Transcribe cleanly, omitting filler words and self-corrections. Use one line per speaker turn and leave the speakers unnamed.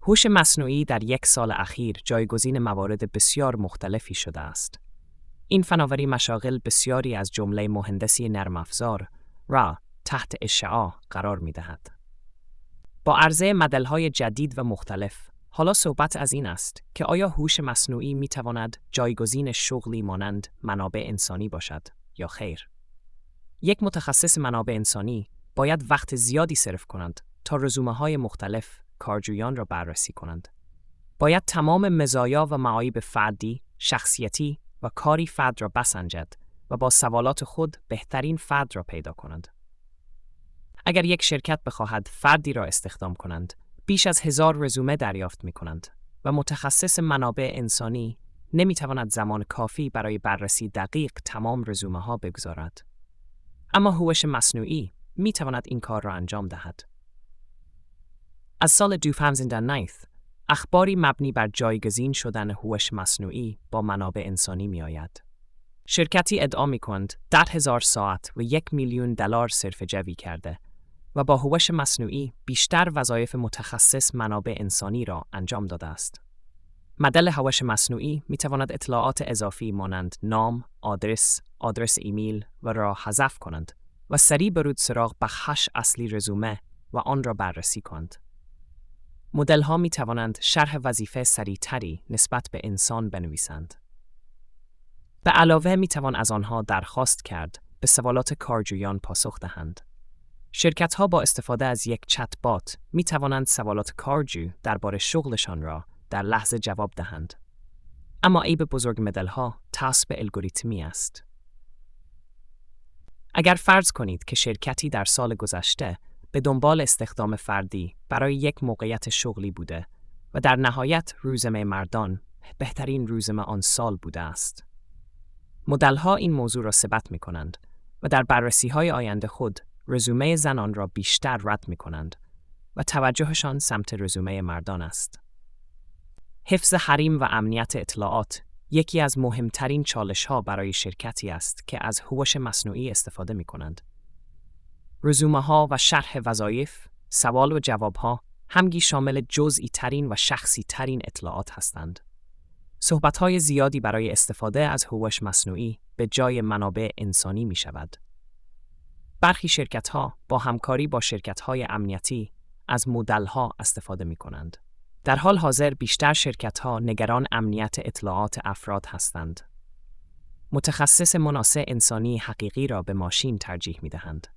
هوش مصنوعی در یک سال اخیر جایگزین موارد بسیار مختلفی شده است. این فناوری مشاغل بسیاری از جمله مهندسی نرم افزار را تحت اشعاع قرار می دهد. با عرضه مدل‌های جدید و مختلف، حالا صحبت از این است که آیا هوش مصنوعی می تواند جایگزین شغلی مانند منابع انسانی باشد یا خیر؟ یک متخصص منابع انسانی باید وقت زیادی صرف کنند تا رزومه‌های مختلف کارجویان را بررسی کنند. باید تمام مزایا و معایب فردی، شخصیتی و کاری فرد را بسنجد و با سوالات خود بهترین فرد را پیدا کنند. اگر یک شرکت بخواهد فردی را استخدام کنند، بیش از 1000 رزومه دریافت می کنند و متخصص منابع انسانی نمی تواند زمان کافی برای بررسی دقیق تمام رزومه ها بگذارد. اما هوش مصنوعی می تواند این کار را انجام دهد. از سال 2009 اخباری مبنی بر جایگزین شدن هوش مصنوعی با منابع انسانی می آید. شرکتی ادعا می کند 10,000 ساعت و $1,000,000 صرفه جوی کرده و با هوش مصنوعی بیشتر وظایف متخصص منابع انسانی را انجام داده است. مدل هوش مصنوعی می تواند اطلاعات اضافی مانند نام، آدرس ایمیل و را حذف کنند و سریع برود سراغ بخش اصلی رزومه و آن را بررسی کنند. مدل‌ها می توانند شرح وظیفه سریعتری نسبت به انسان بنویسند. به علاوه می توان از آنها درخواست کرد به سوالات کارجویان پاسخ دهند. شرکت‌ها با استفاده از یک چت بات می توانند سوالات کارجو درباره شغلشان را در لحظه جواب دهند. اما عیب بزرگ مدل‌ها تابع به الگوریتمی است. اگر فرض کنید که شرکتی در سال گذشته به دنبال استخدام فردی برای یک موقعیت شغلی بوده و در نهایت رزومه مردان بهترین رزومه آن سال بوده است. مدل‌ها این موضوع را ثبت می‌کنند و در بررسی‌های آینده خود رزومه زنان را بیشتر رد می‌کنند و توجهشان سمت رزومه مردان است. حفظ حریم و امنیت اطلاعات یکی از مهمترین چالش‌ها برای شرکتی است که از هوش مصنوعی استفاده می‌کنند. رزومه‌ها و شرح وظایف، سوال و جواب‌ها همگی شامل جزئی ترین و شخصی ترین اطلاعات هستند. صحبت‌های زیادی برای استفاده از هوش مصنوعی به جای منابع انسانی می‌شود. برخی شرکت‌ها با همکاری با شرکت‌های امنیتی از مدل‌ها استفاده می‌کنند. در حال حاضر بیشتر شرکت‌ها نگران امنیت اطلاعات افراد هستند. متخصص مناسب انسانی حقیقی را به ماشین ترجیح می‌دهند.